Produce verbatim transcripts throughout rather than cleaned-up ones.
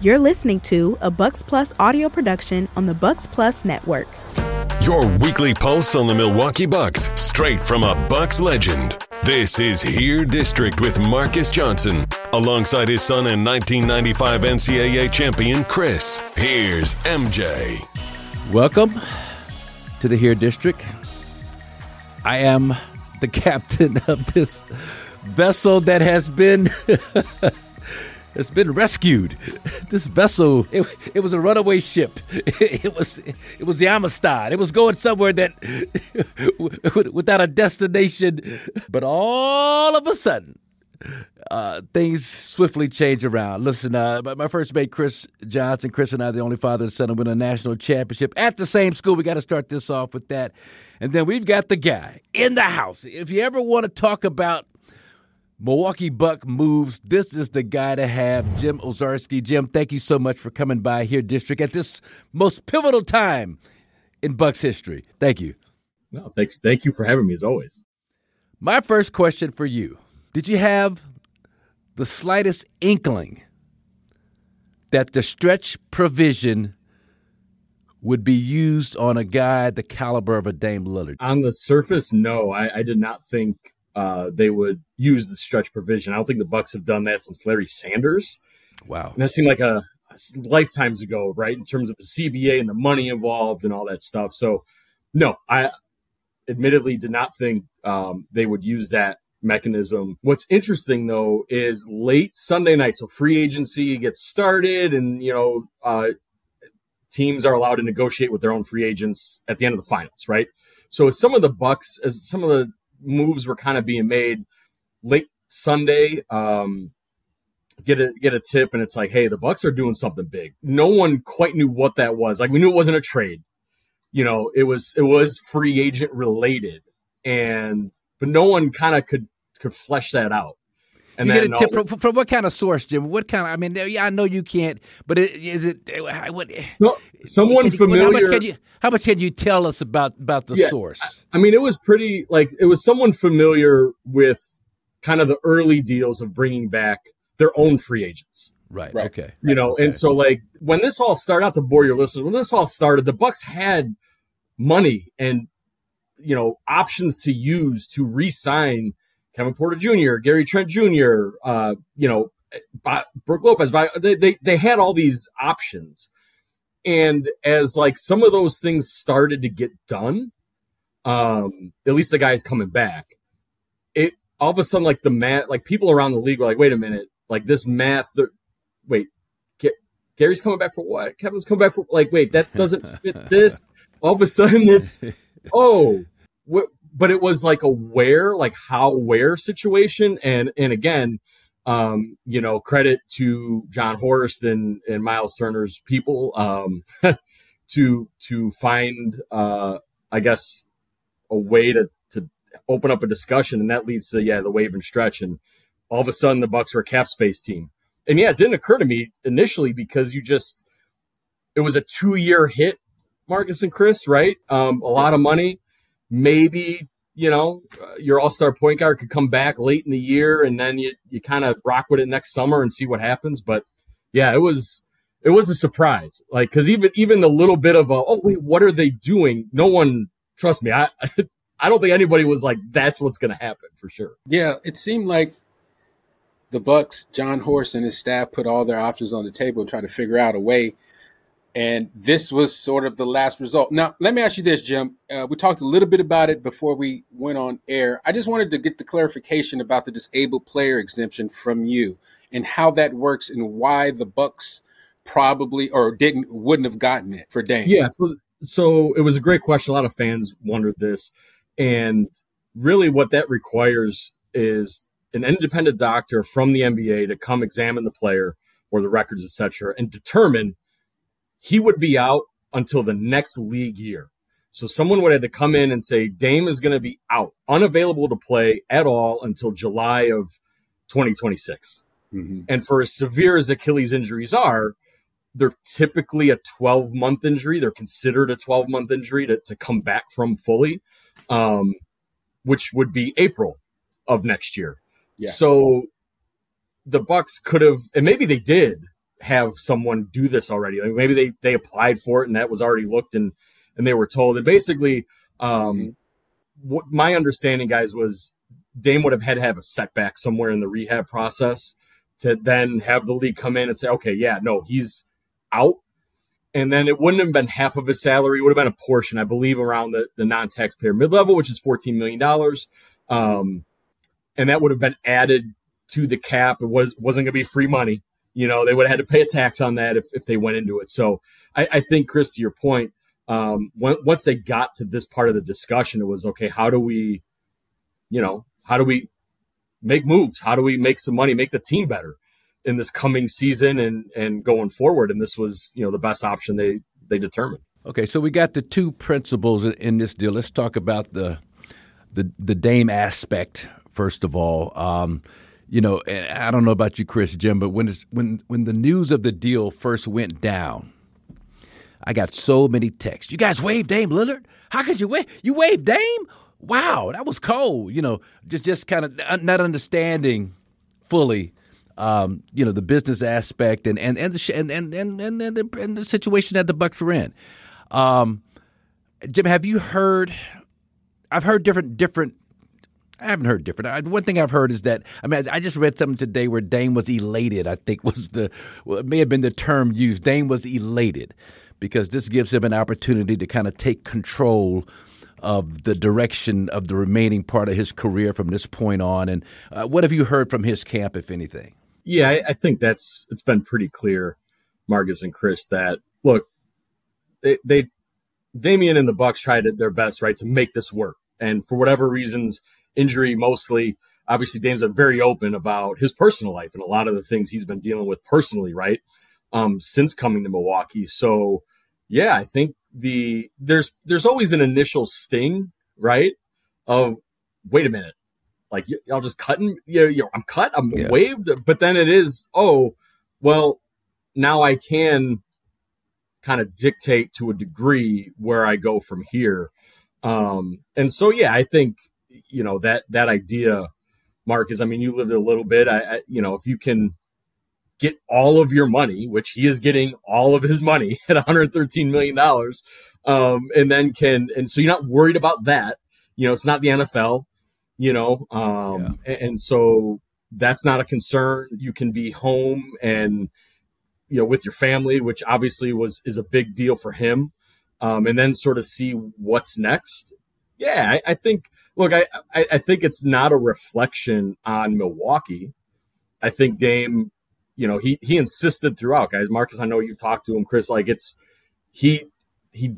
You're listening to a Bucks Plus audio production on the Bucks Plus Network. Your weekly pulse on the Milwaukee Bucks, straight from a Bucks legend. This is Here District with Marcus Johnson, alongside his son and nineteen ninety-five N C double A champion, Chris. Here's M J. Welcome to the Here District. I am the captain of this vessel that has been it's been rescued. This vessel, it, it was a runaway ship. It, it was it was the Amistad. It was going somewhere that without a destination. But all of a sudden, uh, things swiftly change around. Listen, uh, my first mate, Chris Johnson. Chris and I are the only father and son to win a national championship at the same school. We got to start this off with that. And then we've got the guy in the house. If you ever want to talk about Milwaukee Buck moves, this is the guy to have, Jim Owczarski. Jim, thank you so much for coming by Here District at this most pivotal time in Bucks history. Thank you. No, thanks. Thank you for having me, as always. My first question for you, did you have the slightest inkling that the stretch provision would be used on a guy the caliber of a Dame Lillard? On the surface, no. I, I did not think Uh, they would use the stretch provision. I don't think the Bucks have done that since Larry Sanders. Wow. And that seemed like a, a lifetimes ago, right? In terms of the C B A and the money involved and all that stuff. So, no, I admittedly did not think um, they would use that mechanism. What's interesting, though, is late Sunday night. So free agency gets started and, you know, uh, teams are allowed to negotiate with their own free agents at the end of the finals, right? So as some of the Bucks, as some of the moves were kind of being made late Sunday, um, get a get a tip, and it's like, hey, the Bucks are doing something big. No one quite knew what that was. Like, we knew it wasn't a trade. You know, it was it was free agent related, and but no one kind of could could flesh that out. And you then get a tip from, from what kind of source, Jim? What kind of? I mean, yeah, I know you can't, but it, is it? What? No, someone can, familiar. How much can you? How much can you tell us about about the yeah, source? I mean, it was pretty like it was someone familiar with kind of the early deals of bringing back their own free agents. Right. right. Okay. You know, okay. And so like when this all started, not to bore your listeners, when this all started, the Bucks had money and you know options to use to re-sign Kevin Porter Junior, Gary Trent Junior, uh, you know, Brook Lopez. They, they they had all these options, and as like some of those things started to get done, um, at least the guy's coming back. It all of a sudden, like the math, like people around the league were like, "Wait a minute, like this math. The, wait, G- Gary's coming back for what? Kevin's coming back for like, wait, that doesn't fit this." All of a sudden, it's oh, what? But it was like a where, like how where situation. And, and again, um, you know, credit to John Horst and, and Miles Turner's people, um, to, to find, uh, I guess a way to, to open up a discussion. And that leads to, yeah, the wave and stretch. And all of a sudden the Bucks are a cap space team. And yeah, it didn't occur to me initially because you just, it was a two year hit, Marcus and Chris, right? Um, a lot of money. Maybe, you know, uh, your all-star point guard could come back late in the year and then you, you kind of rock with it next summer and see what happens. But yeah, it was, it was a surprise. Like, cause even, even the little bit of a, oh wait, what are they doing? No one, trust me. I, I don't think anybody was like, that's what's going to happen for sure. Yeah. It seemed like the Bucks, John Horst and his staff put all their options on the table and try to figure out a way. And this was sort of the last result. Now, let me ask you this, Jim. Uh, we talked a little bit about it before we went on air. I just wanted to get the clarification about the disabled player exemption from you and how that works and why the Bucks probably or didn't wouldn't have gotten it for Dame. Yeah, so, so it was a great question. A lot of fans wondered this. And really what that requires is an independent doctor from the N B A to come examine the player or the records, et cetera, and determine he would be out until the next league year. So someone would have to come in and say, Dame is going to be out, unavailable to play at all until July of twenty twenty-six. Mm-hmm. And for as severe as Achilles injuries are, they're typically a twelve-month injury. They're considered a twelve-month injury to, to come back from fully, um, which would be April of next year. Yeah. So the Bucks could have, and maybe they did, have someone do this already. Like maybe they, they applied for it and that was already looked and, and they were told. And basically, um, what my understanding, guys, was Dame would have had to have a setback somewhere in the rehab process to then have the league come in and say, okay, yeah, no, he's out. And then it wouldn't have been half of his salary. It would have been a portion, I believe, around the, the non-taxpayer mid-level, which is fourteen million dollars. Um, and that would have been added to the cap. It was, wasn't going to be free money. You know, they would have had to pay a tax on that if, if they went into it. So I, I think, Chris, to your point, um, when, once they got to this part of the discussion, it was, okay, how do we, you know, how do we make moves? How do we make some money, make the team better in this coming season and, and going forward? And this was, you know, the best option they, they determined. Okay, so we got the two principles in this deal. Let's talk about the the, the Dame aspect first of all. Um, you know, I don't know about you, Chris, Jim, but when it's, when when the news of the deal first went down, I got so many texts. You guys waved Dame Lillard? How could you wave? You waved Dame? Wow, that was cold. You know, just just kind of not understanding fully. Um, you know, the business aspect and and and the and and and, and, and, the, and the situation that the Bucks were in. Um, Jim, have you heard? I've heard different different. I haven't heard different. I, one thing I've heard is that I mean I just read something today where Dame was elated. I think was the well, it may have been the term used. Dame was elated because this gives him an opportunity to kind of take control of the direction of the remaining part of his career from this point on. And uh, what have you heard from his camp, if anything? Yeah, I, I think that's it's been pretty clear, Marcus and Chris, that look, they, they Damian and the Bucks tried their best, right, to make this work. And for whatever reasons, injury mostly, obviously Dame's been very open about his personal life and a lot of the things he's been dealing with personally, right, um, since coming to Milwaukee. So, yeah, I think the there's there's always an initial sting, right, of wait a minute. Like, I'll just cut and, you know, I'm cut, I'm yeah. waved. But then it is, oh, well, now I can kind of dictate to a degree where I go from here. Um, and so, yeah, I think, you know, that that idea, Marcus, I mean, you lived a little bit. I, I you know, if you can get all of your money, which he is getting all of his money at one hundred thirteen million dollars, um, and then can, and so you're not worried about that. You know, it's not the N F L. You know, um, yeah. and, and so that's not a concern. You can be home and, you know, with your family, which obviously was, is a big deal for him. Um, and then sort of see what's next. Yeah, I, I think, look, I, I, I think it's not a reflection on Milwaukee. I think Dame, you know, he, he insisted throughout, guys. Marcus, I know you've talked to him, Chris, like it's, he, he,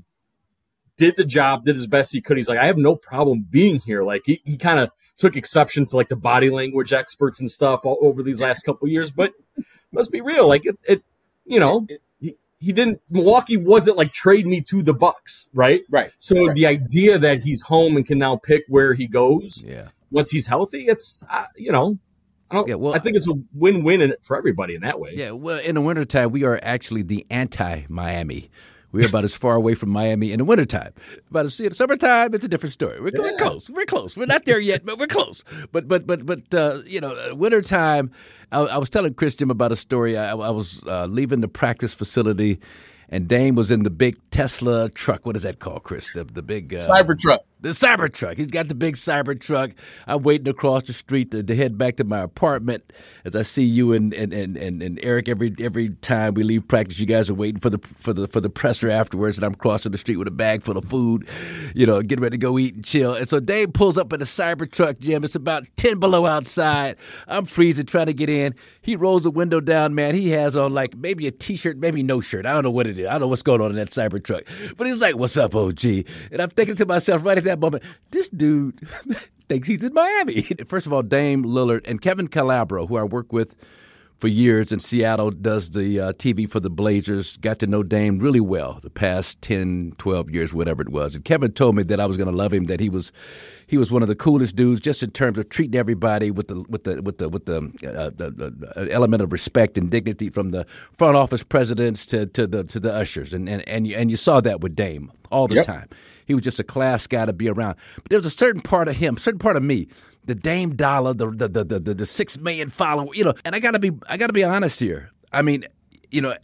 did the job, did as best he could. He's like, I have no problem being here. Like he, he kind of took exception to like the body language experts and stuff all over these last couple of years, but let's be real. Like it, it you know, he, he didn't, Milwaukee wasn't like trade me to the Bucks. Right. Right. So right. the idea that he's home and can now pick where he goes yeah. once he's healthy, it's, uh, you know, I don't, yeah, well, I think it's a win-win in it for everybody in that way. Yeah. Well, in the wintertime, we are actually the anti-Miami. We're about as far away from Miami in the wintertime. About as in the summertime, it's a different story. We're, yeah. we're close. We're close. We're not there yet, but we're close. But but but but uh, you know, wintertime. I, I was telling Chris Jim about a story. I, I was uh, leaving the practice facility, and Dame was in the big Tesla truck. What is that called, Chris? The, the big uh, Cybertruck. The Cybertruck. He's got the big Cybertruck. I'm waiting across the street to, to head back to my apartment. As I see you and and, and, and and Eric every every time we leave practice, you guys are waiting for the for the for the presser afterwards, and I'm crossing the street with a bag full of food, you know, getting ready to go eat and chill. And so Dave pulls up in the Cybertruck, Jim. It's about ten below outside. I'm freezing, trying to get in. He rolls the window down, man. He has on like maybe a T-shirt, maybe no shirt. I don't know what it is. I don't know what's going on in that Cybertruck. But he's like, "What's up, O G?" And I'm thinking to myself right at that moment, this dude thinks he's in Miami. First of all, Dame Lillard and Kevin Calabro, who I work with for years in Seattle, does the uh, T V for the Blazers, got to know Dame really well the past ten, twelve years, whatever it was. And Kevin told me that I was going to love him, that he was he was one of the coolest dudes just in terms of treating everybody with the with the with the with the, uh, the, the element of respect and dignity, from the front office presidents to to the to the ushers. And and and you, and you saw that with Dame all the yep. time. He was just a class guy to be around. But there was a certain part of him, a certain part of me, the Dame Dollar, the the the the, the six million follower, you know. And I gotta be I gotta be honest here. I mean, you know,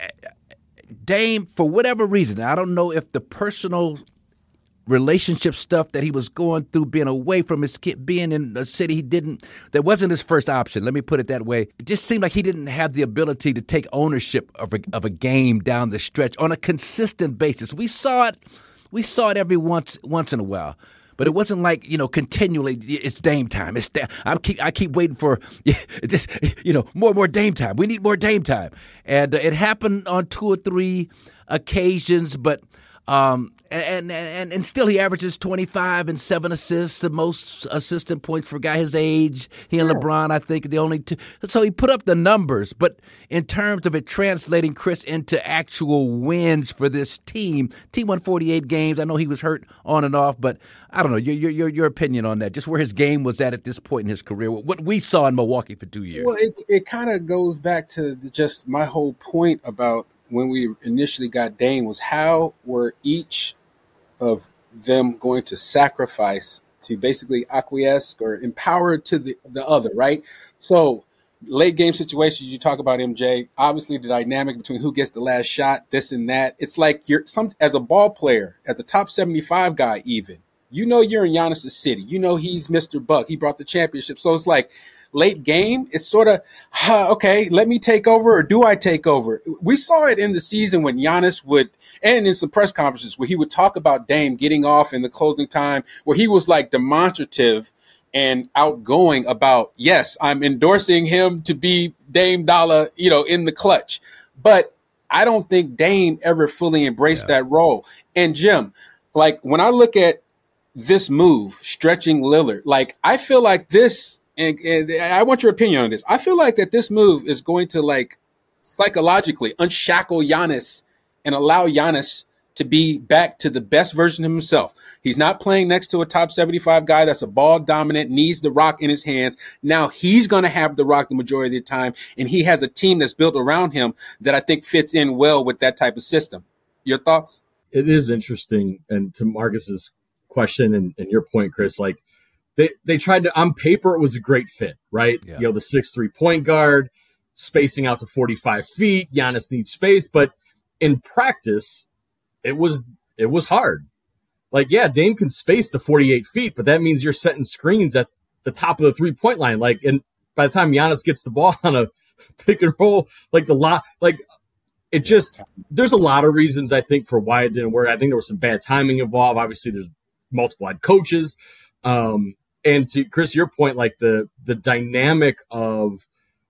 Dame, for whatever reason, I don't know if the personal relationship stuff that he was going through, being away from his kid, being in a city he didn't, that wasn't his first option. Let me put it that way. It just seemed like he didn't have the ability to take ownership of a, of a game down the stretch on a consistent basis. We saw it, we saw it every once once in a while. But it wasn't like, you know, continually, it's Dame time. It's da- I keep I keep waiting for, just, you know, more and more Dame time. We need more Dame time. And uh, it happened on two or three occasions, but um, and, and and still he averages twenty-five and seven assists, the most assistant points for a guy his age. He and LeBron, I think, are the only two. So he put up the numbers. But in terms of it translating, Chris, into actual wins for this team, team won forty-eight games. I know he was hurt on and off, but I don't know, your your your opinion on that, just where his game was at at this point in his career, what we saw in Milwaukee for two years. Well, it, it kind of goes back to just my whole point about when we initially got Dame was how were each of them going to sacrifice to basically acquiesce or empower to the, the other, right? So late game situations, you talk about M J, obviously the dynamic between who gets the last shot, this and that. It's like you're some as a ball player, as a top seventy-five guy even, you know you're in Giannis' city. You know he's Mister Buck. He brought the championship. So it's like late game, it's sort of, huh, okay, let me take over or do I take over? We saw it in the season when Giannis would, and in some press conferences where he would talk about Dame getting off in the closing time, where he was like demonstrative and outgoing about, yes, I'm endorsing him to be Dame Dollar, you know, in the clutch. But I don't think Dame ever fully embraced yeah. that role. And Jim, like when I look at this move, stretching Lillard, like I feel like this, and, and I want your opinion on this. I feel like that this move is going to like psychologically unshackle Giannis and allow Giannis to be back to the best version of himself. He's not playing next to a top seventy-five guy that's a ball dominant, needs the rock in his hands. Now he's going to have the rock the majority of the time, and he has a team that's built around him that I think fits in well with that type of system. Your thoughts? It is interesting, and to Marcus's question and, and your point, Chris, like they, they tried to, on paper, it was a great fit, right? Yeah. You know, the six three point guard, spacing out to forty-five feet. Giannis needs space, but in practice, it was it was hard. Like, yeah, Dame can space to forty-eight feet, but that means you're setting screens at the top of the three-point line. Like, and by the time Giannis gets the ball on a pick and roll, like the lot, like it just, there's a lot of reasons I think for why it didn't work. I think there was some bad timing involved. Obviously, there's multiple head coaches. Um, and to Chris, your point, like the the dynamic of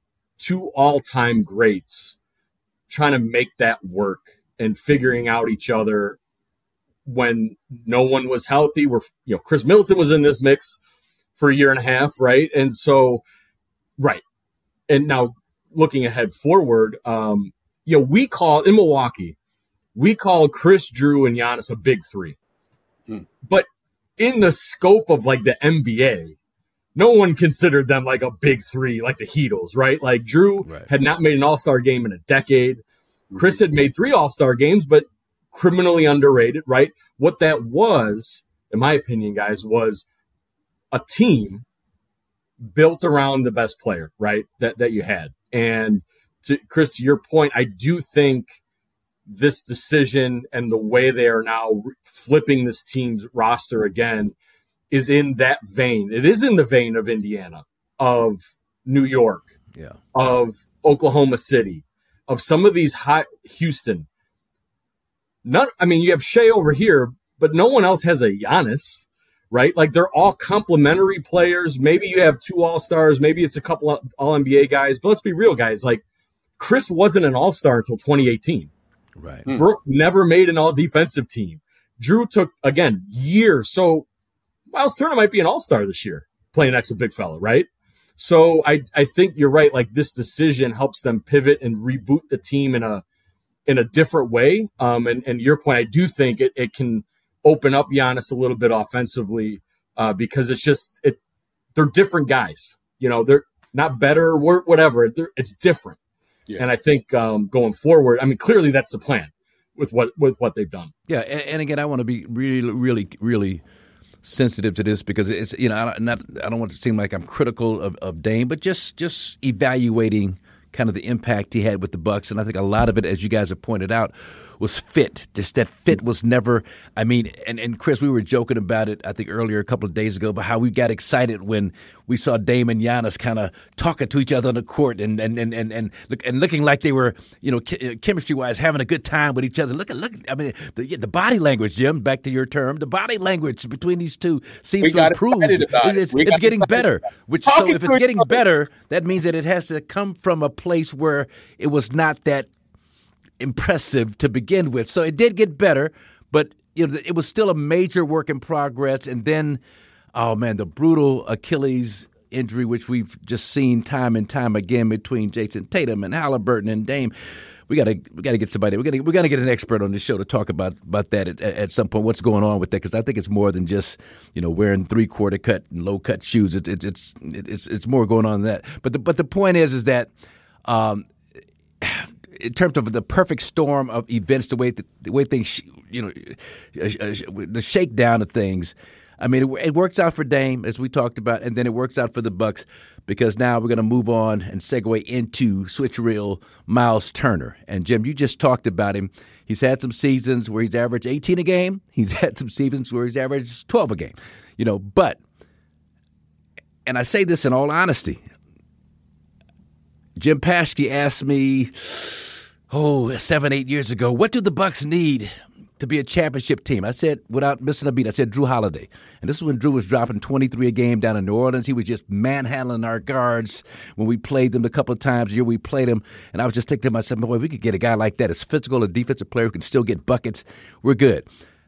two all-time greats trying to make that work and figuring out each other when no one was healthy. We're, you know, Chris Middleton was in this mix for a year and a half, right? And so, right. And now looking ahead forward, um, you know, we call in Milwaukee, we call Chris, Drew, and Giannis a big three. Hmm. But in the scope of like the N B A, no one considered them like a big three, like the Heatles, right? Like Drew right. had not made an all-star game in a decade. Chris had made three all-star games, but criminally underrated, right? What that was, in my opinion, guys, was a team built around the best player, right, that, that you had. And to Chris, to your point, I do think this decision and the way they are now flipping this team's roster again is in that vein. It is in the vein of Indiana, of New York, yeah, of Oklahoma City, of some of these high Houston. None, I mean, you have Shea over here, but no one else has a Giannis, right? Like they're all complementary players. Maybe you have two all-stars. Maybe it's a couple of all N B A guys. But let's be real, guys. Like Chris wasn't an all-star until twenty eighteen. Right. Brooke never made an all-defensive team. Drew took, again, years. So Miles Turner might be an all-star this year playing next to big fella, right? So I, I think you're right. Like this decision helps them pivot and reboot the team in a in a different way. Um, and, and your point, I do think it, it can open up Giannis a little bit offensively uh, because it's just it. They're different guys. You know, they're not better, whatever. They're, it's different. Yeah. And I think um, going forward, I mean, clearly that's the plan with what with what they've done. Yeah, and, and again, I want to be really, really, really sensitive to this because it's, you know, I don't, not, I don't want to seem like I'm critical of, of Dame, but just just evaluating kind of the impact he had with the Bucks. And I think a lot of it, as you guys have pointed out, was fit. Just that fit was never, I mean, and, and Chris, we were joking about it, I think earlier a couple of days ago, about how we got excited when we saw Dame and Giannis kind of talking to each other on the court and and and and and, look, and looking like they were, you know, chemistry-wise having a good time with each other. Look at, look, I mean, the, the body language, Jim, back to your term, the body language between these two seems to improve. It's, it's, it's getting better. Which, so if it's getting better, that means that it has to come from a place where it was not that impressive to begin with. So it did get better, but you know, it was still a major work in progress. And then, oh man, the brutal Achilles injury, which we've just seen time and time again between Jason Tatum and Halliburton and Dame. We gotta we gotta get somebody. We gotta we gotta get an expert on this show to talk about about that at, at some point. What's going on with that? Because I think it's more than just, you know, wearing three quarter cut and low cut shoes. It's it's it's it's it's more going on than that. But the but the point is is that. Um, In terms of the perfect storm of events, the way the, the way things, you know, the shakedown of things. I mean, it, it works out for Dame, as we talked about, and then it works out for the Bucks because now we're going to move on and segue into switch reel Miles Turner. And Jim, you just talked about him. He's had some seasons where he's averaged eighteen a game. He's had some seasons where he's averaged twelve a game. You know, but, and I say this in all honesty, Jim Paschke asked me, oh, seven, eight years ago, what do the Bucks need to be a championship team? I said, without missing a beat, I said Drew Holiday. And this is when Drew was dropping twenty-three a game down in New Orleans. He was just manhandling our guards when we played them a couple of times a year. We played him, and I was just thinking to myself, boy, if we could get a guy like that, as physical, a defensive player who can still get buckets, we're good.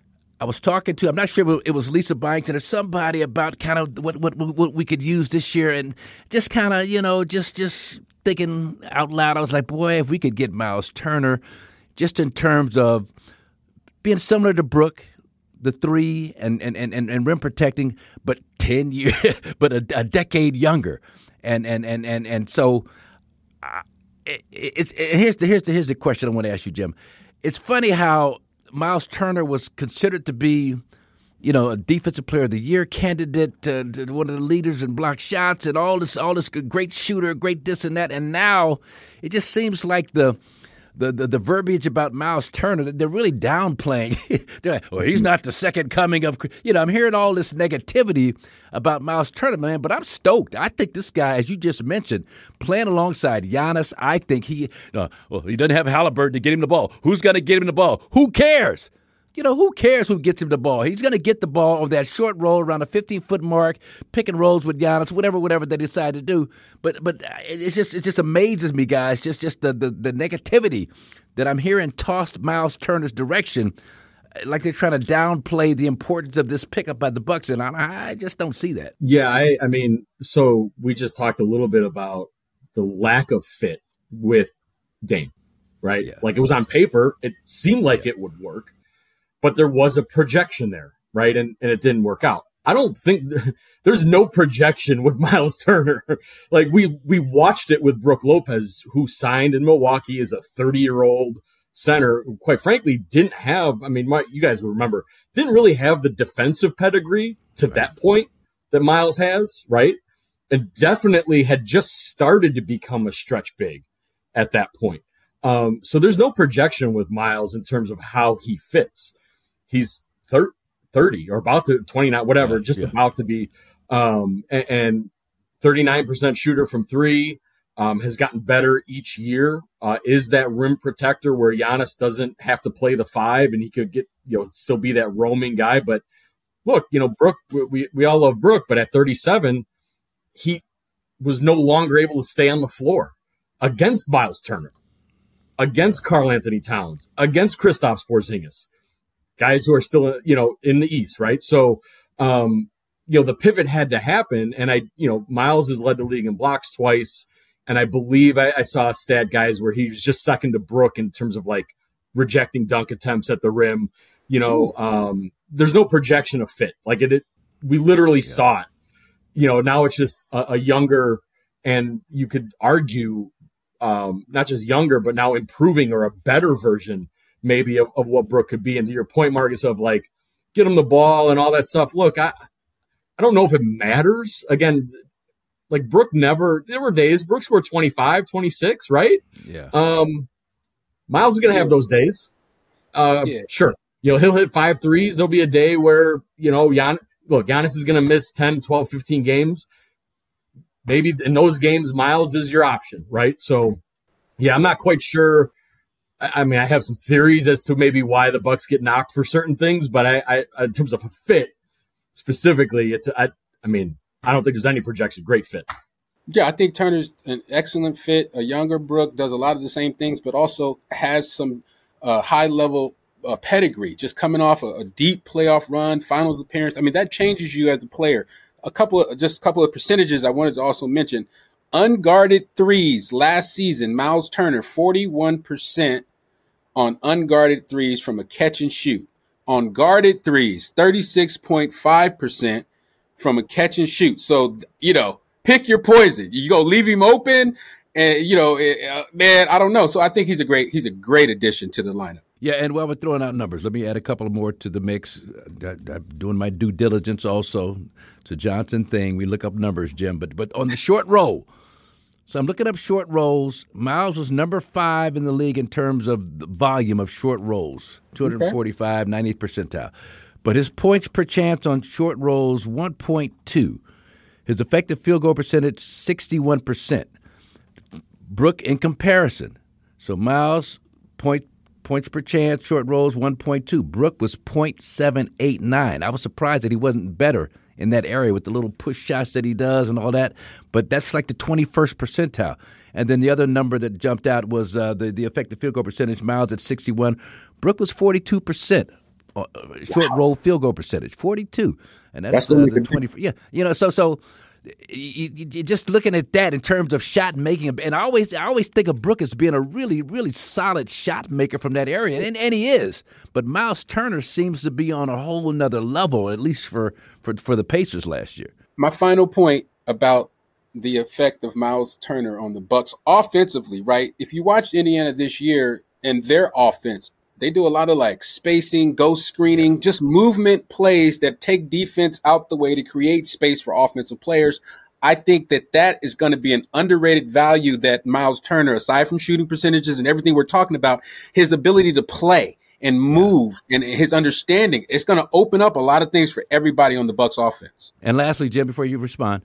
I was talking to, I'm not sure if it was Lisa Byington or somebody about kind of what what, what we could use this year, and just kind of, you know, just just – thinking out loud, I was like, boy, if we could get Miles Turner, just in terms of being similar to Brook, the three and and, and, and rim protecting, but ten years, but a, a decade younger, and and and and and so uh, it, it's it, here's the here's the here's the question I want to ask you, Jim. It's funny how Miles Turner was considered to be, you know, a defensive player of the year candidate, uh, one of the leaders in block shots, and all this, all this great shooter, great this and that. And now it just seems like the the the, the verbiage about Miles Turner, they're really downplaying. They're like, well, he's not the second coming of, you know, I'm hearing all this negativity about Miles Turner, man, but I'm stoked. I think this guy, as you just mentioned, playing alongside Giannis, I think he, uh, well, he doesn't have Halliburton to get him the ball. Who's going to get him the ball? Who cares? You know, who cares who gets him the ball? He's going to get the ball on that short roll around the fifteen-foot mark, pick and rolls with Giannis, whatever, whatever they decide to do. But but it's just it just amazes me, guys, just just the, the, the negativity that I'm hearing tossed Miles Turner's direction, like they're trying to downplay the importance of this pickup by the Bucks, and I, I just don't see that. Yeah, I, I mean, so we just talked a little bit about the lack of fit with Dame, right? Yeah. Like it was on paper, it seemed like yeah. it would work. But there was a projection there, right? And and it didn't work out. I don't think there's no projection with Miles Turner. Like we we watched it with Brook Lopez, who signed in Milwaukee as a thirty-year-old center, who quite frankly didn't have, I mean, my, you guys will remember, didn't really have the defensive pedigree to right. that point that Miles has, right? And definitely had just started to become a stretch big at that point. Um, so there's no projection with Miles in terms of how he fits. He's thirty or about to twenty-nine, whatever, yeah, just yeah. about to be, um, and, and thirty-nine percent shooter from three, um, has gotten better each year. Uh, is that rim protector where Giannis doesn't have to play the five and he could get, you know, still be that roaming guy. But look, you know, Brook, we, we all love Brook, but at thirty-seven, he was no longer able to stay on the floor against Miles Turner, against Karl Anthony Towns, against Kristaps Porzingis. Guys who are still, you know, in the East, right? So, um, you know, the pivot had to happen. And I, you know, Miles has led the league in blocks twice. And I believe I, I saw a stat, guys, where he was just second to Brook in terms of like rejecting dunk attempts at the rim. You know, um, there's no projection of fit. Like it, it we literally yeah. saw it. You know, now it's just a, a younger, and you could argue, um, not just younger, but now improving or a better version maybe of, of what Brook could be. And to your point, Marcus, of like, get him the ball and all that stuff. Look, I I don't know if it matters. Again, Like Brook never, there were days Brook scored twenty-five, twenty-six, right? Yeah. Um, Miles is going to have those days. Uh, Yeah. Sure. You know, he'll hit five threes. There'll be a day where, you know, Gian, look, Giannis is going to miss ten, twelve, fifteen games. Maybe in those games, Miles is your option, right? So, yeah, I'm not quite sure. I, I mean, I have some theories as to maybe why the Bucks get knocked for certain things, but I, I in terms of a fit specifically, it's, I, I mean, I don't think there's any projection. Great fit. Yeah, I think Turner's an excellent fit. A younger Brook does a lot of the same things, but also has some uh, high-level uh, pedigree, just coming off a, a deep playoff run, finals appearance. I mean, that changes you as a player. A couple of, just a couple of percentages I wanted to also mention. Unguarded threes last season, Miles Turner, forty-one percent on unguarded threes from a catch and shoot. On guarded threes, thirty-six point five percent from a catch and shoot. So, you know, pick your poison. You go leave him open, and you know, uh, man, I don't know. So I think he's a great he's a great addition to the lineup. Yeah, and while we're throwing out numbers, let me add a couple more to the mix. I'm doing my due diligence also. It's a Johnson thing. We look up numbers, Jim. But but on the short roll, so I'm looking up short rolls. Miles was number five in the league in terms of the volume of short rolls, two forty-five, okay. ninetieth percentile. But his points per chance on short rolls, one point two. His effective field goal percentage, sixty-one percent. Brook in comparison. So Miles, point, points per chance, short rolls, one point two. Brook was point seven eight nine. I was surprised that he wasn't better in that area with the little push shots that he does and all that. But that's like the twenty-first percentile. And then the other number that jumped out was uh, the, the effective field goal percentage. Miles at sixty-one. Brook was forty-two percent. Uh, short wow. roll field goal percentage, forty-two, and that's, that's uh, the twenty. Yeah, you know, so so you, you, you're just looking at that in terms of shot making, and I always I always think of Brook as being a really really solid shot maker from that area, and, and he is. But Miles Turner seems to be on a whole nother level, at least for for for the Pacers last year. My final point about the effect of Miles Turner on the Bucks offensively, right? If you watched Indiana this year and their offense, they do a lot of like spacing, ghost screening, just movement plays that take defense out the way to create space for offensive players. I think that that is going to be an underrated value that Miles Turner, aside from shooting percentages and everything we're talking about, his ability to play and move and his understanding, it's going to open up a lot of things for everybody on the Bucks offense. And lastly, Jim, before you respond,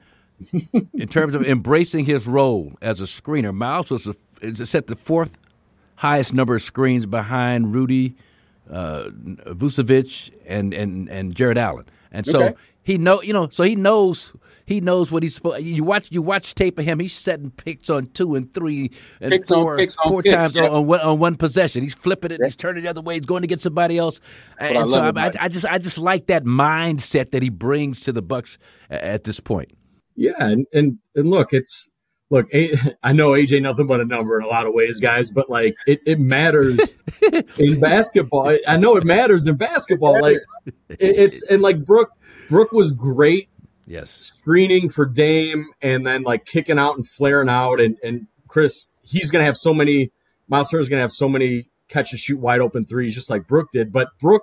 in terms of embracing his role as a screener, Miles was a, set the fourth highest number of screens behind Rudy, uh, Vucevic, and, and and Jared Allen, and so okay. he know you know so he knows he knows what he's supposed. You watch you watch tape of him. He's setting picks on two and three and picks four, on, picks on four picks, times yeah. on, on, one, on one possession. He's flipping it. Yeah. He's turning the other way. He's going to get somebody else. And, and so I, I, I just I just like that mindset that he brings to the Bucks at, at this point. Yeah, and and, and look, it's. Look, I know A J nothing but a number in a lot of ways, guys, but like it, it matters in basketball. I know it matters in basketball. Like it, it's and like Brook, Brook was great. Yes, screening for Dame and then like kicking out and flaring out. And and Chris, he's gonna have so many. Miles Turner's gonna have so many catch and shoot wide open threes, just like Brook did. But Brook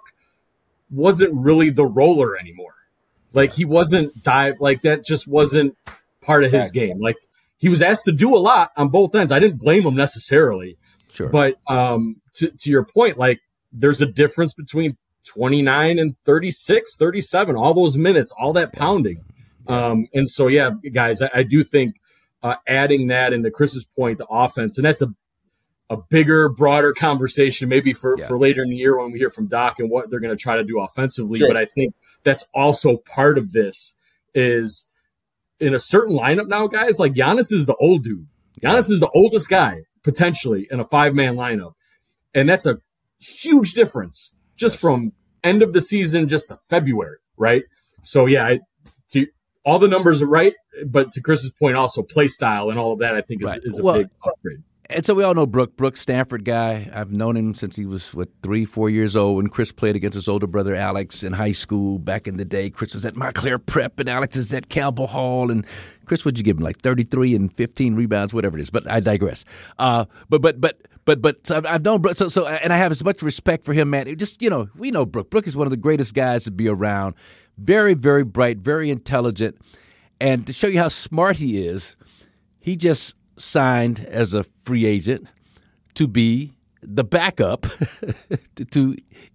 wasn't really the roller anymore. Like he wasn't dive. Like that just wasn't part of his game. Like. He was asked to do a lot on both ends. I didn't blame him necessarily. Sure. But um, to, to your point, like there's a difference between twenty-nine and thirty-six, thirty-seven, all those minutes, all that pounding. Um, and so, yeah, guys, I, I do think uh, adding that into Chris's point, the offense, and that's a a bigger, broader conversation maybe for, yeah. for later in the year when we hear from Doc and what they're going to try to do offensively. Sure. But I think that's also part of this is – in a certain lineup now, guys, like Giannis is the old dude. Giannis is the oldest guy, potentially, in a five-man lineup. And that's a huge difference just yes. from end of the season just to February, right? So, yeah, I, to, all the numbers are right, but to Chris's point, also play style and all of that, I think, is, right. is a well, big upgrade. And so we all know Brook. Brook, Stanford guy. I've known him since he was, what, three, four years old when Chris played against his older brother Alex in high school back in the day. Chris was at Montclair Prep and Alex is at Campbell Hall. And Chris, what'd you give him, like thirty-three and fifteen rebounds, whatever it is. But I digress. Uh, but, but, but, but, but so I've, I've known Brook. So, so, and I have as much respect for him, man. It just, you know, we know Brook. Brook is one of the greatest guys to be around. Very, very bright, very intelligent. And to show you how smart he is, he just signed as a free agent to be the backup to, to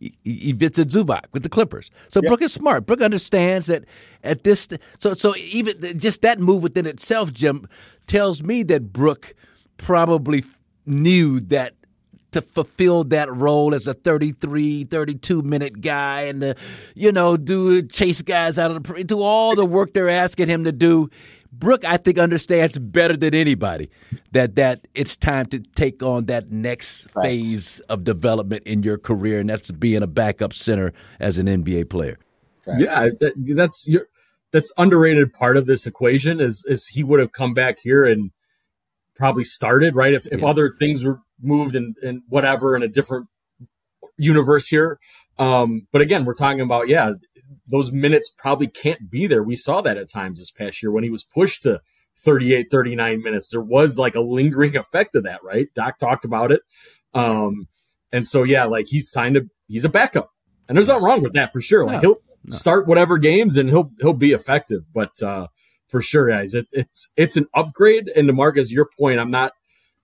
Ivica Zubac with the Clippers. So yep. Brooke is smart. Brooke understands that at this – so so even just that move within itself, Jim, tells me that Brooke probably knew that to fulfill that role as a thirty-three, thirty-two-minute guy and, to, you know, do chase guys out of the – do all the work they're asking him to do. Brooke, I think, understands better than anybody that that it's time to take on that next right. phase of development in your career, and that's being a backup center as an N B A player. Right. Yeah, that, that's your that's underrated part of this equation is is he would have come back here and probably started, right? If if yeah. other things were moved and, and whatever in a different universe here. Um, but again, we're talking about, yeah, those minutes probably can't be there. We saw that at times this past year when he was pushed to thirty-eight, thirty-nine minutes. There was like a lingering effect of that, right? Doc talked about it. Um, and so, yeah, like he's signed a, he's a backup. And there's nothing wrong with that for sure. Like no, he'll no. start whatever games and he'll he'll be effective. But uh, for sure, guys, it, it's it's an upgrade. And to Marcus, your point, I'm not,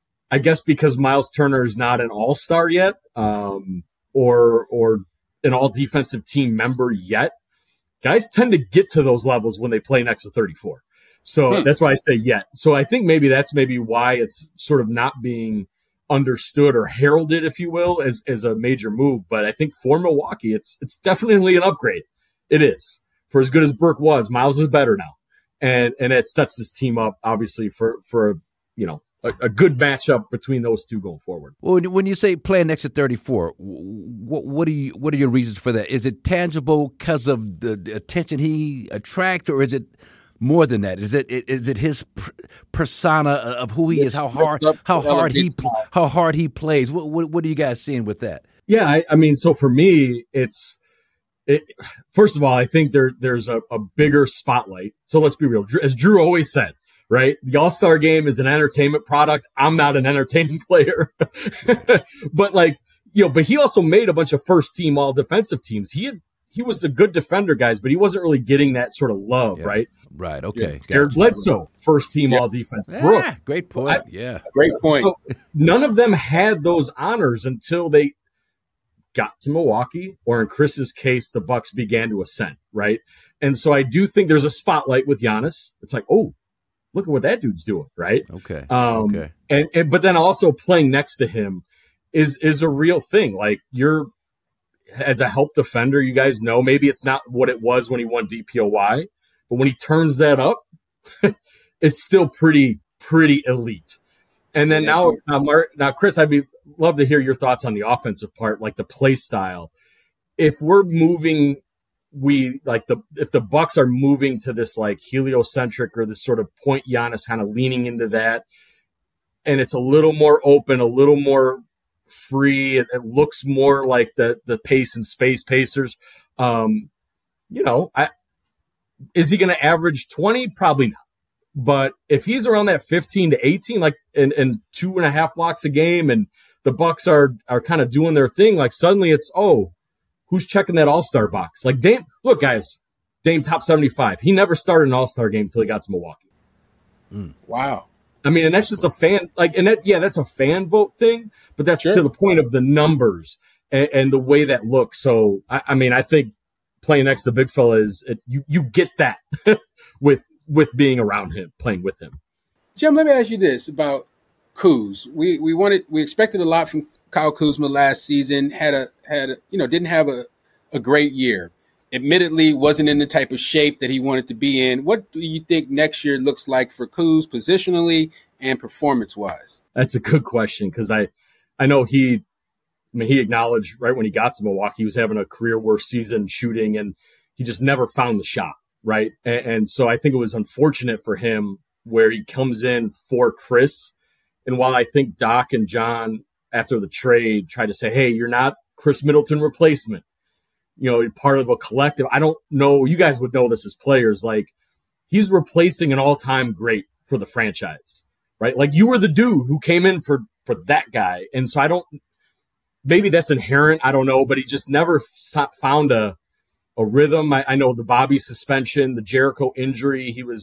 I guess because Miles Turner is not an all-star yet um, or or an all-defensive team member yet. Guys tend to get to those levels when they play next to thirty-four. So hmm. that's why I say yet. So I think maybe that's maybe why it's sort of not being understood or heralded, if you will, as, as a major move. But I think for Milwaukee, it's it's definitely an upgrade. It is. For as good as Burke was, Miles is better now. And and it sets this team up, obviously, for, for you know, a, a good matchup between those two going forward. Well, when you say playing next to thirty-four, what what are you what are your reasons for that? Is it tangible because of the, the attention he attracts, or is it more than that? Is it is it his persona of who he is, how hard how hard he how hard he plays? What what, what are you guys seeing with that? Yeah, I, I mean, so for me, it's it, first of all, I think there there's a, a bigger spotlight. So let's be real, as Drew always said. Right. The All-Star game is an entertainment product. I'm not an entertaining player, but like, you know, but he also made a bunch of first team all defensive teams. He had, he was a good defender, guys, but he wasn't really getting that sort of love. Yeah. Right. Right. Okay. Yeah. Jared Bledsoe, first team yeah. all defense. Yeah, Brooke, great point. I, yeah. Great point. So none of them had those honors until they got to Milwaukee, or in Chris's case, the Bucks began to ascend. Right. And so I do think there's a spotlight with Giannis. It's like, oh, look at what that dude's doing, right? Okay. Um, okay. And, and but then also playing next to him is is a real thing. Like you're as a help defender, you guys know maybe it's not what it was when he won D P O Y, but when he turns that up, it's still pretty pretty elite. And then yeah. now, now, Mark, now, Chris, I'd be love to hear your thoughts on the offensive part, like the play style. If we're moving. We like the if the Bucks are moving to this like heliocentric or this sort of point Giannis kind of leaning into that, and it's a little more open, a little more free. It, it looks more like the the pace and space Pacers. Um, you know, I is he going to average twenty? Probably not. But if he's around that fifteen to eighteen, like and and two and a half blocks a game, and the Bucks are are kind of doing their thing, like suddenly it's oh. Who's checking that all-star box? Like Dame, look, guys, Dame top seventy-five. He never started an all-star game until he got to Milwaukee. Mm. Wow. I mean, and that's just a fan, like, and that, yeah, that's a fan vote thing, but that's sure. to the point of the numbers and, and the way that looks. So, I, I mean, I think playing next to Big Fella is, it, you, you get that with, with being around him, playing with him. Jim, let me ask you this about Kuz. We, we wanted, we expected a lot from Kyle Kuzma last season, had a had a, you know didn't have a, a great year. Admittedly, wasn't in the type of shape that he wanted to be in. What do you think next year looks like for Kuz positionally and performance wise? That's a good question because I I know he I mean he acknowledged right when he got to Milwaukee he was having a career worst season shooting and he just never found the shot right and, and so I think it was unfortunate for him where he comes in for Chris, and while I think Doc and John after the trade tried to say, hey, you're not Chris Middleton replacement. You know, you're part of a collective. I don't know. You guys would know this as players. Like, he's replacing an all-time great for the franchise, right? Like, you were the dude who came in for, for that guy. And so I don't – maybe that's inherent. I don't know. But he just never found a, a rhythm. I, I know the Bobby suspension, the Jericho injury. He was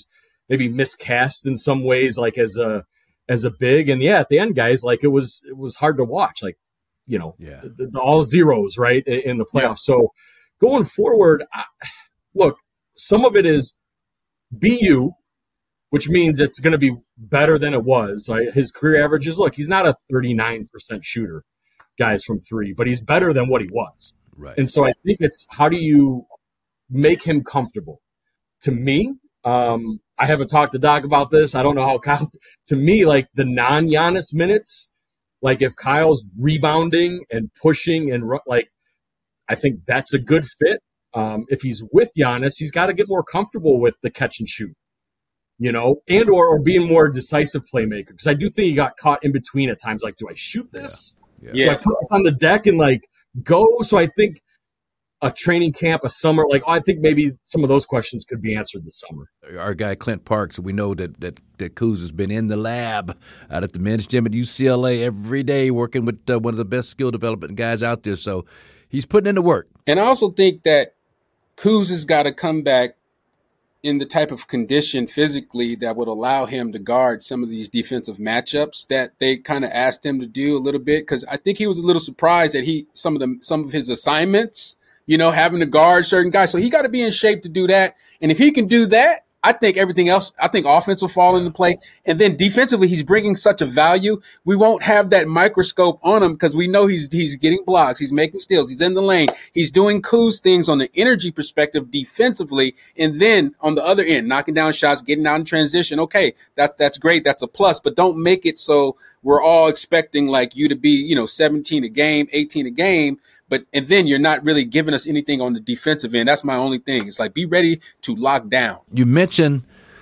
maybe miscast in some ways, like as a as a big. And yeah, at the end, guys, like it was it was hard to watch. Like, you know, yeah. the, the, all zeros, right, in, in the playoffs. Yeah. So going forward, I, look, some of it is B U, which means it's going to be better than it was. Like his career averages, look, he's not a thirty-nine percent shooter, guys, from three, but he's better than what he was. Right. And so I think it's how do you make him comfortable? To me, um, I haven't talked to Doc about this. I don't know how Kyle – to me, like the non-Giannis minutes, like if Kyle's rebounding and pushing and like I think that's a good fit. Um, if he's with Giannis, he's got to get more comfortable with the catch and shoot, you know, and or, or being more decisive playmaker. Because I do think he got caught in between at times. Like, do I shoot this? Yeah. Yeah. Do I put this on the deck and like go? So I think a training camp, a summer, like I think maybe some of those questions could be answered this summer. Our guy Clint Parks, we know that that that Kuz has been in the lab out at the men's gym at U C L A every day, working with uh, one of the best skill development guys out there. So he's putting in the work. And I also think that Kuz has got to come back in the type of condition physically that would allow him to guard some of these defensive matchups that they kind of asked him to do a little bit. Because I think he was a little surprised that he some of the some of his assignments, you know, having to guard certain guys. So he got to be in shape to do that. And if he can do that, I think everything else, I think offense will fall into play. And then defensively, he's bringing such a value. We won't have that microscope on him because we know he's he's getting blocks. He's making steals. He's in the lane. He's doing Kuz things on the energy perspective defensively. And then on the other end, knocking down shots, getting out in transition. Okay, that that's great. That's a plus. But don't make it so we're all expecting like you to be, you know, seventeen a game, eighteen a game. But and then you're not really giving us anything on the defensive end. That's my only thing. It's like be ready to lock down. You mentioned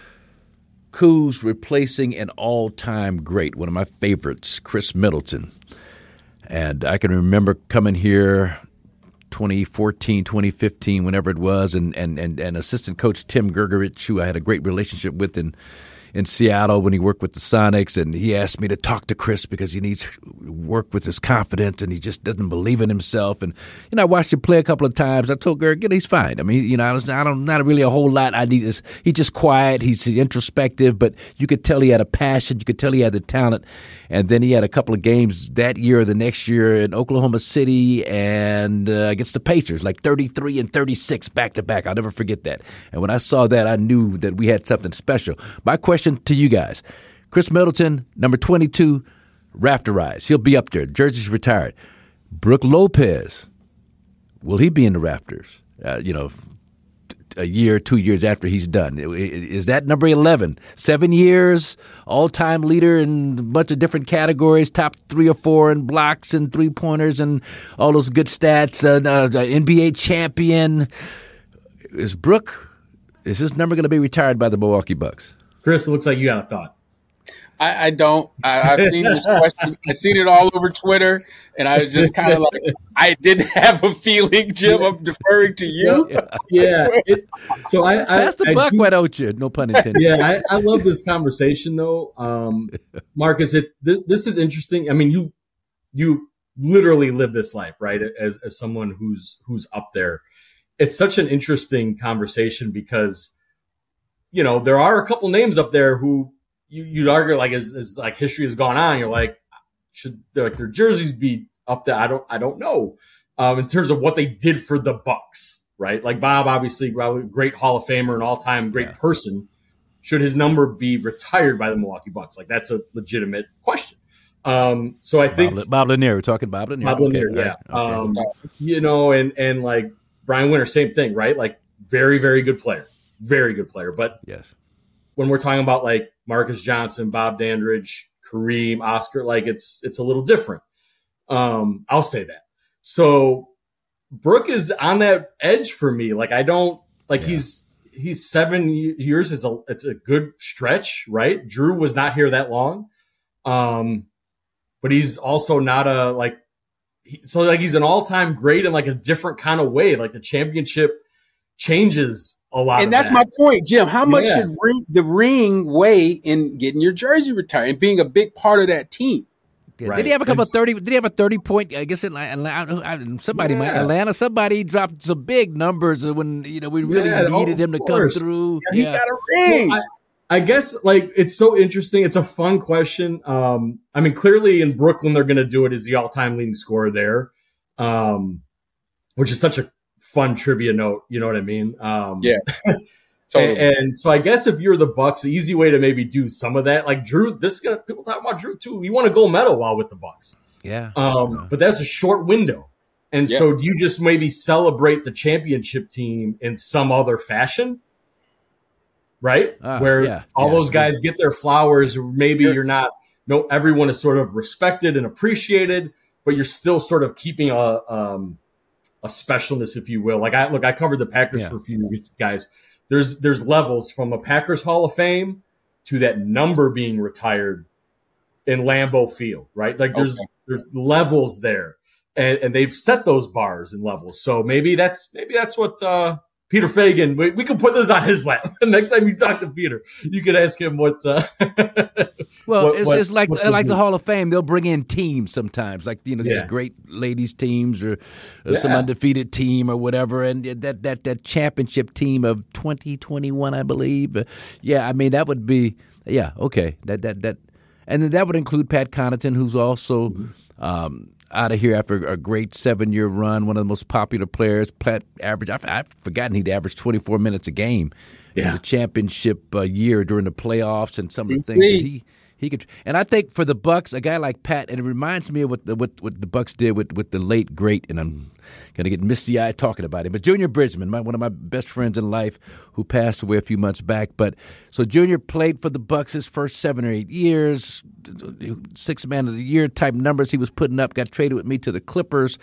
Kuz replacing an all-time great, one of my favorites, Chris Middleton. And I can remember coming here twenty fourteen, twenty fifteen, whenever it was, and and and, and assistant coach Tim Gergerich, who I had a great relationship with in in Seattle when he worked with the Sonics, and he asked me to talk to Chris because he needs work with his confidence and he just doesn't believe in himself. And, you know, I watched him play a couple of times. I told Gerg, he's fine. I mean, you know, I, was, I don't, not really a whole lot I need. Is he's just quiet. He's introspective, but you could tell he had a passion. You could tell he had the talent. And then he had a couple of games that year or the next year in Oklahoma City and uh, against the Pacers, like thirty-three and thirty-six back to back. I'll never forget that. And when I saw that, I knew that we had something special. My question to you guys, Chris Middleton, number twenty-two, rafterized. He'll be up there. Jersey's retired. Brook Lopez, will he be in the rafters? Uh, you know, a year, two years after he's done. Is that number eleven? Seven years, all-time leader in a bunch of different categories, top three or four in blocks and three-pointers and all those good stats, uh, uh, N B A champion. Is Brook, is his number going to be retired by the Milwaukee Bucks? Chris, it looks like you got a thought. I, I don't. I, I've seen this question. I've seen it all over Twitter, and I was just kind of like, I didn't have a feeling, Jim. I'm deferring to you. Yeah. yeah. It, so I, I pass the I buck, do, why don't you? No pun intended. Yeah, I, I love this conversation though, um, Marcus. It this, this is interesting. I mean, you you literally live this life, right? As as someone who's who's up there, it's such an interesting conversation because, you know, there are a couple names up there who you, you'd argue like as, as like history has gone on, you're like, should like their jerseys be up there? I don't, I don't know. Um, in terms of what they did for the Bucks, right? Like Bob, obviously, great Hall of Famer and all time great yeah. person. Should his number be retired by the Milwaukee Bucks? Like that's a legitimate question. Um, so I think Bob, Bob Lanier, we're talking Bob Lanier. Bob Lanier, okay. yeah. Okay. Um, you know, and, and like Brian Winter, same thing, right? Like very, very good player. Very good player. But yes, when we're talking about like Marcus Johnson, Bob Dandridge, Kareem, Oscar, like it's it's a little different. Um, I'll say that. So Brook is on that edge for me. Like I don't like yeah. he's he's seven years is a it's a good stretch, right? Drew was not here that long. Um, but he's also not a like he, so like he's an all-time great in like a different kind of way. Like the championship changes a lot. And that's that. my point, Jim. How much yeah. should ring, the ring weigh in getting your jersey retired and being a big part of that team? Yeah. Right. Did he have a couple it's, of thirty? Did he have a thirty point? I guess Atlanta, somebody yeah. might Atlanta. Somebody dropped some big numbers when you know we really yeah, needed him to course. come through. Yeah, he yeah. got a ring. Well, I, I guess like it's so interesting. It's a fun question. Um, I mean, clearly in Brooklyn, they're going to do it as the all-time leading scorer there, um, which is such a fun trivia note. You know what I mean? Um, Yeah. Totally. And, and so I guess if you're the Bucks, the easy way to maybe do some of that, like Drew, this is gonna people talk about Drew too. You want to go medal while with the Bucks, Yeah. um, Uh, but that's a short window. And Yeah. so do you just maybe celebrate the championship team in some other fashion? Right? Ah, Where yeah, all yeah. those guys get their flowers, or maybe Sure. you're not, no, everyone is sort of respected and appreciated, but you're still sort of keeping a, um, a specialness, if you will. Like I, look, I covered the Packers Yeah. for a few weeks, guys. There's, there's levels from a Packers Hall of Fame to that number being retired in Lambeau Field, right? Like there's, Okay. there's levels there. And, and they've set those bars and levels. So maybe that's maybe that's what uh, Peter Feigin. We, we can put this on his lap. Next time you talk to Peter, you can ask him what. Uh, Well, what- it's, what- it's like what like to the do. Hall of Fame. They'll bring in teams sometimes, like you know these Yeah. great ladies teams or, or some Yeah. undefeated team or whatever, and that that that championship team of twenty twenty-one, I believe. Uh, yeah, I mean that would be yeah okay that that that, and then that would include Pat Connaughton, who's also. Mm-hmm. Um, out of here after a great seven-year run, one of the most popular players. Pat average, I've, I've forgotten he'd average twenty-four minutes a game in Yeah. the championship uh, year during the playoffs and some of the P C. things that he he could. And I think for the Bucks, a guy like Pat, and it reminds me of what the what, what the Bucks did with, with the late great, and I'm going to get misty-eyed talking about him, but Junior Bridgman, my, one of my best friends in life, who passed away a few months back. But so Junior played for the Bucks his first seven or eight years, six man of the year type numbers he was putting up. Got traded with me to the Clippers.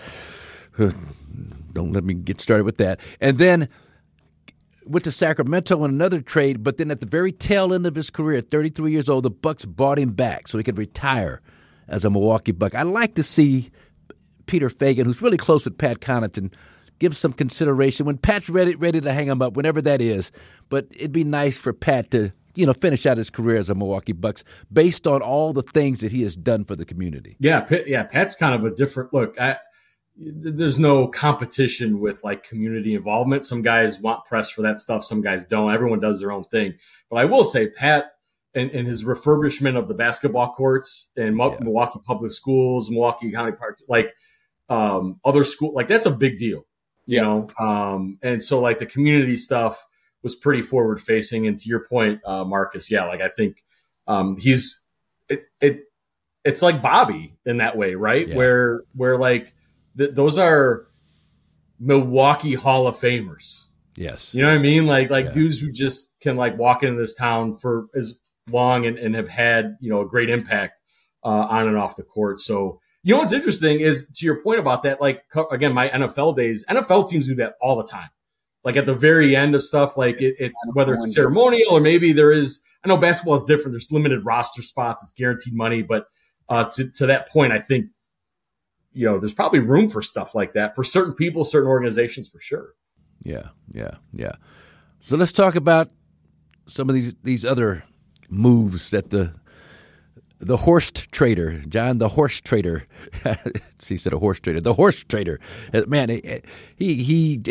Don't let me get started with that. And then went to Sacramento on another trade, but then at the very tail end of his career, at thirty-three years old, the Bucks bought him back so he could retire as a Milwaukee Buck. I'd like to see Peter Feigin, who's really close with Pat Connaughton, give some consideration when Pat's ready ready to hang him up, whenever that is. But it'd be nice for Pat to, you know, finish out his career as a Milwaukee Bucks based on all the things that he has done for the community. Yeah, Pat, yeah, Pat's kind of a different look. I, there's no competition with like community involvement. Some guys want press for that stuff. Some guys don't. Everyone does their own thing. But I will say Pat and, and his refurbishment of the basketball courts in Mo- Yeah. Milwaukee Public Schools, Milwaukee County Park, like um, other school, like that's a big deal, you Yeah. know? Um, and so like the community stuff was pretty forward facing. And to your point, uh, Marcus, yeah, like I think um, he's, it, it, it's like Bobby in that way, right? Yeah. Where, where like, Th- those are Milwaukee Hall of Famers. Yes. You know what I mean? Like like Yeah. dudes who just can like walk into this town for as long and, and have had, you know, a great impact uh, on and off the court. So, you know, what's interesting is to your point about that, like, co- again, my N F L days, N F L teams do that all the time. Like at the very end of stuff, like it, it's whether it's ceremonial or maybe there is, I know basketball is different. There's limited roster spots. It's guaranteed money. But uh, to, to that point, I think, you know, there's probably room for stuff like that for certain people, certain organizations, for sure. Yeah, yeah, yeah. So let's talk about some of these these other moves that the the horse trader, John the horse trader, he said a horse trader, the horse trader, man, he he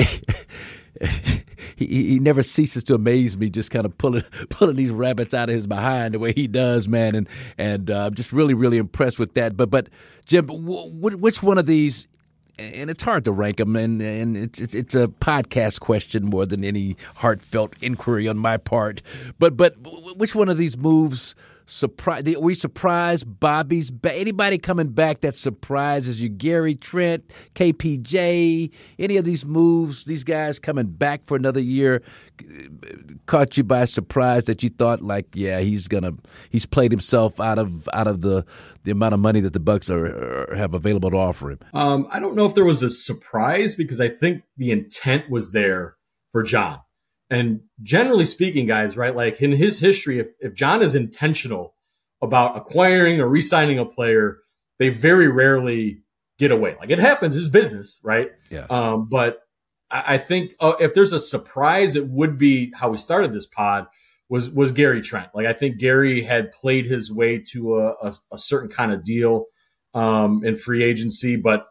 he he never ceases to amaze me, just kind of pulling pulling these rabbits out of his behind the way he does, man, and and uh, I'm just really really impressed with that. But but Jim, w- which one of these? And it's hard to rank them, and, and it's, it's it's a podcast question more than any heartfelt inquiry on my part. But but which one of these moves surprise? Are we surprised? Bobby's back? Anybody coming back that surprises you? Gary Trent, K P J, any of these moves? These guys coming back for another year caught you by surprise that you thought like, yeah, he's gonna he's played himself out of out of the the amount of money that the Bucks are, are have available to offer him. Um, I don't know if there was a surprise because I think the intent was there for John. And generally speaking, guys, right, like in his history, if, if John is intentional about acquiring or re-signing a player, they very rarely get away. Like it happens, it's business, right? Yeah. Um, but I, I think uh, if there's a surprise, it would be how we started this pod was was Gary Trent. Like I think Gary had played his way to a, a, a certain kind of deal um, in free agency, but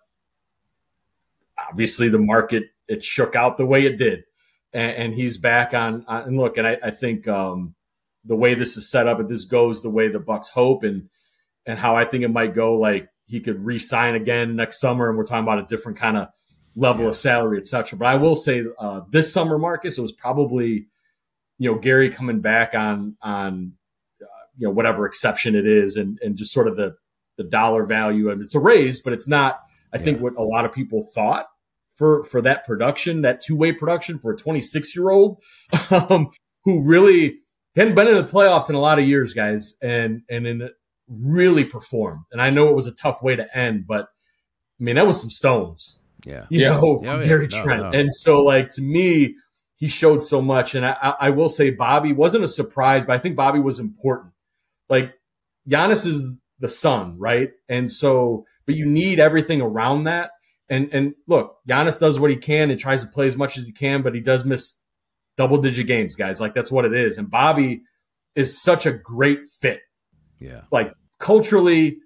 obviously the market, it shook out the way it did. And, and he's back on, on and look, and I, I think um, the way this is set up, if this goes the way the Bucks hope, and and how I think it might go, like he could re-sign again next summer, and we're talking about a different kind of level yeah. of salary, et cetera. But I will say uh, this summer, Marcus, it was probably, you know, Gary coming back on, on uh, you know, whatever exception it is, and, and just sort of the, the dollar value. And it's a raise, but it's not, I yeah. think, what a lot of people thought for, for that production, that two-way production for a twenty-six-year-old um, who really hadn't been in the playoffs in a lot of years, guys, and, and in really performed. And I know it was a tough way to end, but, I mean, that was some stones. Yeah, you yeah. know, yeah, Gary yeah. Trent. No, no. And so, like, to me, he showed so much. And I, I will say Bobby wasn't a surprise, but I think Bobby was important. Like, Giannis is the son, right? And so, but you need everything around that. And, and look, Giannis does what he can and tries to play as much as he can, but he does miss double-digit games, guys. Like, that's what it is. And Bobby is such a great fit. Yeah. Like, culturally,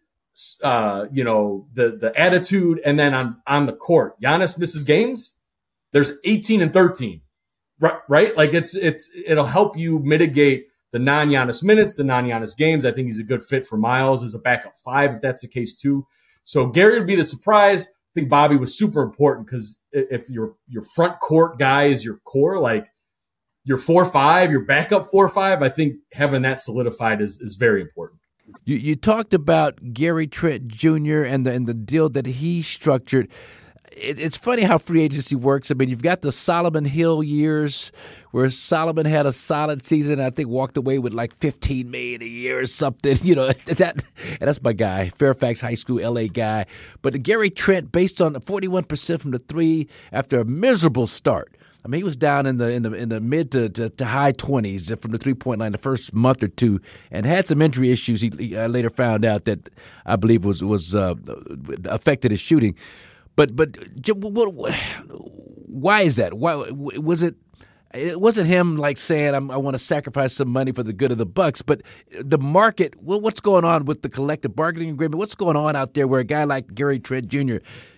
Uh, you know, the the attitude, and then on, on the court, Giannis misses games. There's eighteen and thirteen, right? Right? Like it's it's it'll help you mitigate the non-Giannis minutes, the non-Giannis games. I think he's a good fit for Miles as a backup five, if that's the case too. So Gary would be the surprise. I think Bobby was super important because if your your front court guy is your core, like your four five, your backup four five, I think having that solidified is is very important. You you talked about Gary Trent Junior and the and the deal that he structured. It, it's funny how free agency works. I mean, you've got the Solomon Hill years where Solomon had a solid season. I think walked away with like fifteen million dollars a year or something. You know, that and that's my guy, Fairfax High School, L A guy. But the Gary Trent, based on forty-one percent from the three after a miserable start. I mean, he was down in the in the in the mid to, to, to high twenties from the three point line the first month or two, and had some injury issues. He, he I later found out that I believe was was uh, affected his shooting. But but why is that? Why was it? It wasn't him like saying I'm, I want to sacrifice some money for the good of the Bucks, but the market. Well, what's going on with the collective bargaining agreement? What's going on out there where a guy like Gary Trent Junior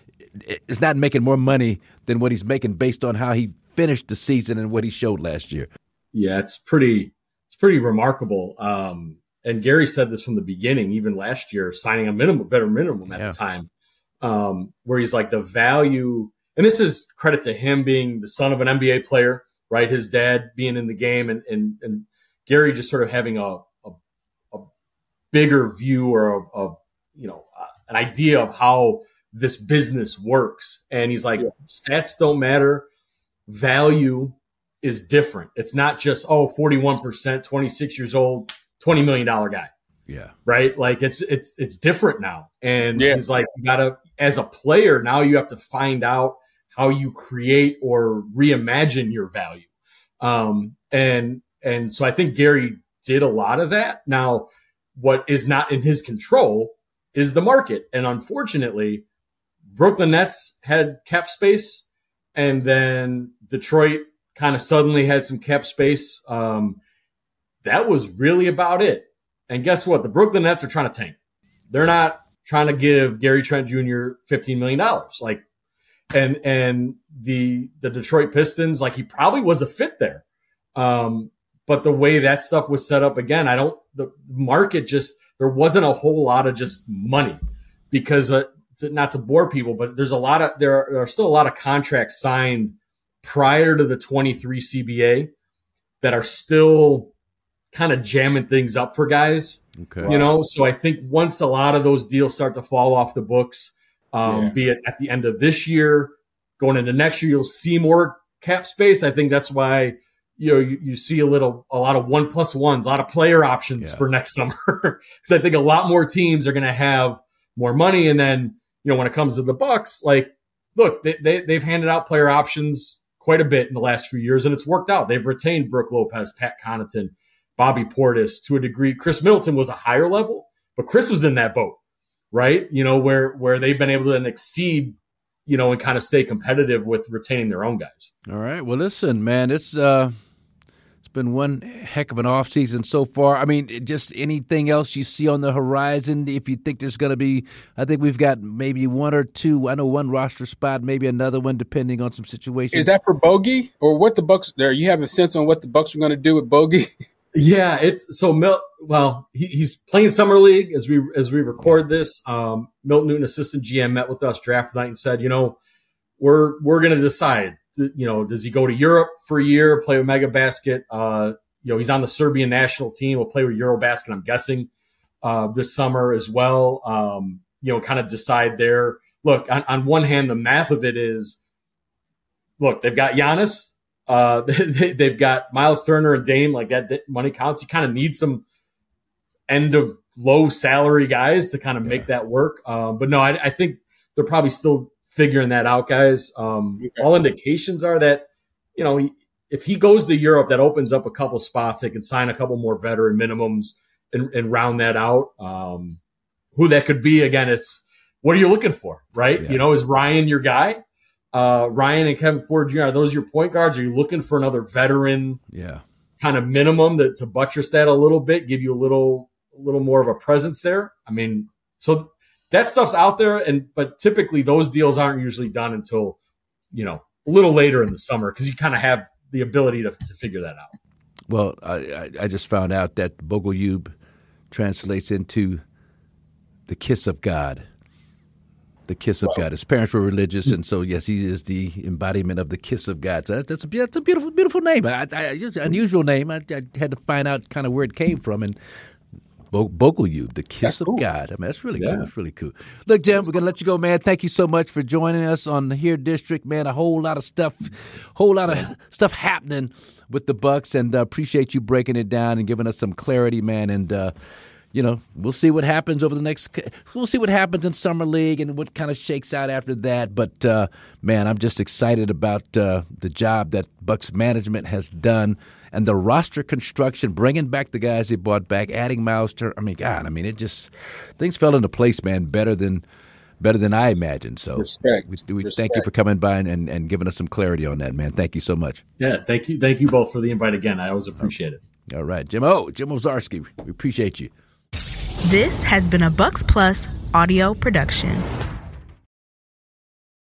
is not making more money than what he's making based on how he finished the season and what he showed last year? Yeah, it's pretty, it's pretty remarkable. Um, and Gary said this from the beginning, even last year, signing a minimum, better minimum at yeah. the time, um, where he's like the value, and this is credit to him being the son of an N B A player, right? His dad being in the game, and and, and Gary just sort of having a a, a bigger view or a, a you know uh, an idea of how this business works. And he's like, yeah. stats don't matter. Value is different. It's not just, oh, forty-one percent, twenty-six years old, twenty million dollars guy. Yeah. Right. Like it's, it's, it's different now. And yeah. he's like, you gotta, as a player, now you have to find out how you create or reimagine your value. Um, and, and so I think Gary did a lot of that. Now, what is not in his control is the market. And unfortunately, Brooklyn Nets had cap space. And then Detroit kind of suddenly had some cap space. Um, that was really about it. And guess what? The Brooklyn Nets are trying to tank. They're not trying to give Gary Trent Junior fifteen million dollars. Like, and and the the Detroit Pistons, like he probably was a fit there. Um, but the way that stuff was set up, again, I don't. The market just there wasn't a whole lot of just money because. Uh, To, not to bore people, but there's a lot of there are, there are still a lot of contracts signed prior to the twenty-three C B A that are still kind of jamming things up for guys. Okay. You know, so I think once a lot of those deals start to fall off the books, um, yeah. be it at the end of this year, going into next year, you'll see more cap space. I think that's why you know you, you see a little a lot of one plus ones, a lot of player options yeah. for next summer because I think a lot more teams are going to have more money, and then. You know, when it comes to the Bucks, like, look, they, they, they've handed out player options quite a bit in the last few years, and it's worked out. They've retained Brook Lopez, Pat Connaughton, Bobby Portis to a degree. Chris Middleton was a higher level, but Chris was in that boat, right? You know, where where they've been able to then exceed, you know, and kind of stay competitive with retaining their own guys. All right. Well, listen, man, it's uh, it's been one heck of an offseason so far. I mean, just anything else you see on the horizon, if you think there's going to be, I think we've got maybe one or two. I know one roster spot, maybe another one, depending on some situations. Is that for Bogey or what the Bucks? There, you have a sense on what the Bucks are going to do with Bogey? Yeah, it's so Mil. Well, he, he's playing summer league as we as we record this. Um, Milton Newton, assistant G M, met with us draft night and said, you know, we're we're going to decide. You know, does he go to Europe for a year, play with Mega Basket? Uh, you know, he's on the Serbian national team. Will play with Eurobasket, I'm guessing, uh, this summer as well. Um, you know, kind of decide there. Look, on, on one hand, the math of it is, look, they've got Giannis. Uh, they, they've got Miles Turner and Dame, like that, that money counts. You kind of need some end of low salary guys to kind of make yeah. that work. Um, but no, I, I think they're probably still figuring that out, guys. Um, okay. All indications are that, you know, he, if he goes to Europe, that opens up a couple spots. They can sign a couple more veteran minimums and, and round that out. Um, who that could be, again, it's what are you looking for, right? Yeah. You know, is Ryan your guy? Uh, Ryan and Kevin Porter Junior, are those your point guards? Are you looking for another veteran yeah. kind of minimum that, to buttress that a little bit, give you a little a little more of a presence there? I mean, so that stuff's out there, and but typically those deals aren't usually done until, you know, a little later in the summer because you kind of have the ability to, to figure that out. Well, I, I just found out that Bogolyub translates into the kiss of God. The kiss of wow. God. His parents were religious, and so yes, he is the embodiment of the kiss of God. So that's a, that's a beautiful, beautiful name. I, I, unusual name. I, I had to find out kind of where it came from, and Bogolyub, the kiss that's of cool. God. I mean, that's really yeah. cool. That's really cool. Look, Jim, we're gonna let you go, man. Thank you so much for joining us on the Here District, man. A whole lot of stuff, whole lot of stuff happening with the Bucks, and uh, appreciate you breaking it down and giving us some clarity, man. And uh, you know, we'll see what happens over the next – we'll see what happens in Summer League and what kind of shakes out after that. But, uh, man, I'm just excited about uh, the job that Bucks management has done and the roster construction, bringing back the guys they brought back, adding Miles Turner. I mean, God, I mean, it just – things fell into place, man, better than better than I imagined. So Respect. we, we Respect. thank you for coming by and, and, and giving us some clarity on that, man. Thank you so much. Yeah, thank you. Thank you both for the invite again. I always appreciate it. All right, Jim. Oh, Jim Owczarski, we appreciate you. This has been a Bucks Plus audio production.